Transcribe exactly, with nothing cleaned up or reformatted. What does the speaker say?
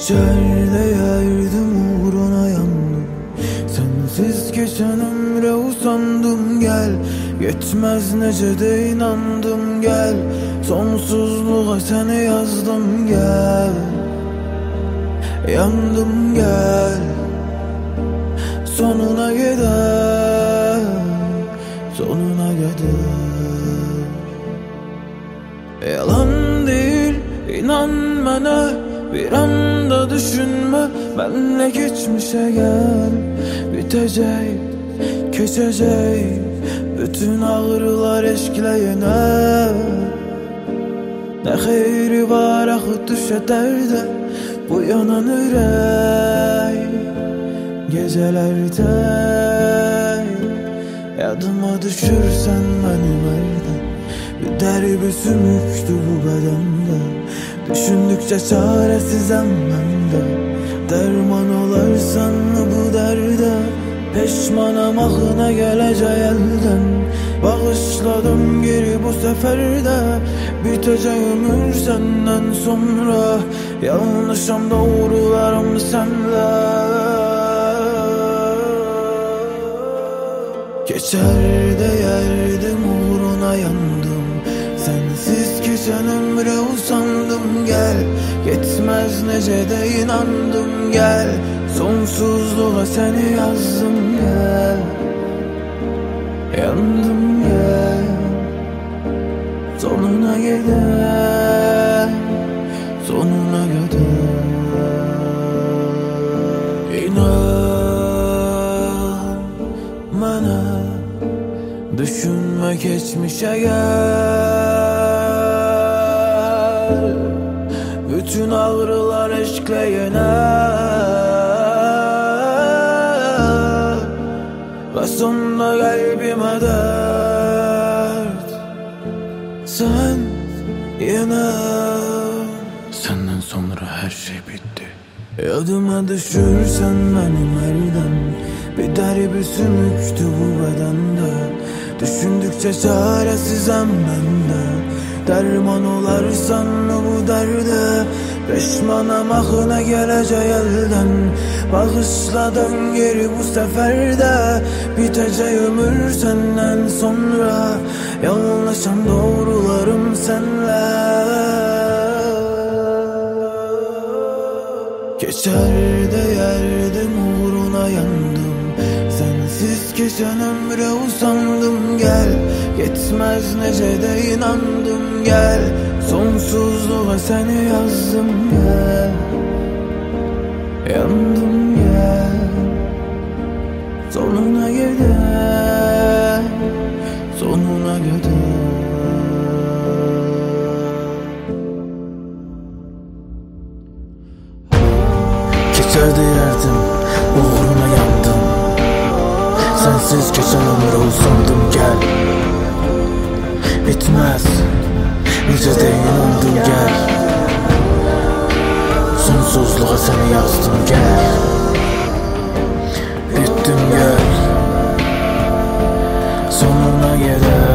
Geçerde yerdim uğruna yandım. Sensiz geçen ömre usandım gel. Yetmez nece de inandım gel. Sonsuzluğa seni yazdım gel. Yandım gel. Sonuna gider, sonuna gider. Yalan değil, inan bana. Bir anda düşünme, benle geçmişe gel. Bitecek, geçecek bütün ağrılar eşkle yener. Ne hayri var akıt düşe derde bu yanan yürek. Gecelerde yadıma düşürsen benim elden. Bir derbi sümüktü bu bedende. Düşündükçe çaresizim ben de. Derman olarsan bu derde. Peşmanam ahına gelecek elden. Bağışladım geri bu seferde. Bitecek ömür senden sonra. Yanlışım doğrularım senle. Geçerde yerdim uğruna yandım. Sensiz geçen ömre usandım gel. Yetmez nece de inandım gel. Sonsuzluğa seni yazdım gel. Yandım gel. Sonuna gider, sonuna gider. İnan bana, düşünme geçmişe gel. Bütün ağrılar eşkle yener. Ve sonunda kalbime dert sen yener. Senden sonra her şey bitti. Yadıma düşürsen benim elden. Bir derbi sümüktü bu bedende. Düşündükçe çaresizim ben de. Derman olarsan bu derde. Peşmanam ahına gelecek elden. Bağışladım geri bu seferde. Bitecek ömür senden sonra. Yanlışım doğrularım senle. Geçerde yerdim uğruna yandım. Sensiz geçen ömre usandım gel. Yetmez nece de inandım gel. Sonsuzluğa seni yazdım gel. Yandım gel. Sonuna gider, sonuna gider. Geçerde yerdim uğruna yandım. Sensiz geçen ömre usandım gel. Bitmez nice de inandım gel. Sonsuzluğa seni yazdım gel. Bittim gel. Sonuna gider.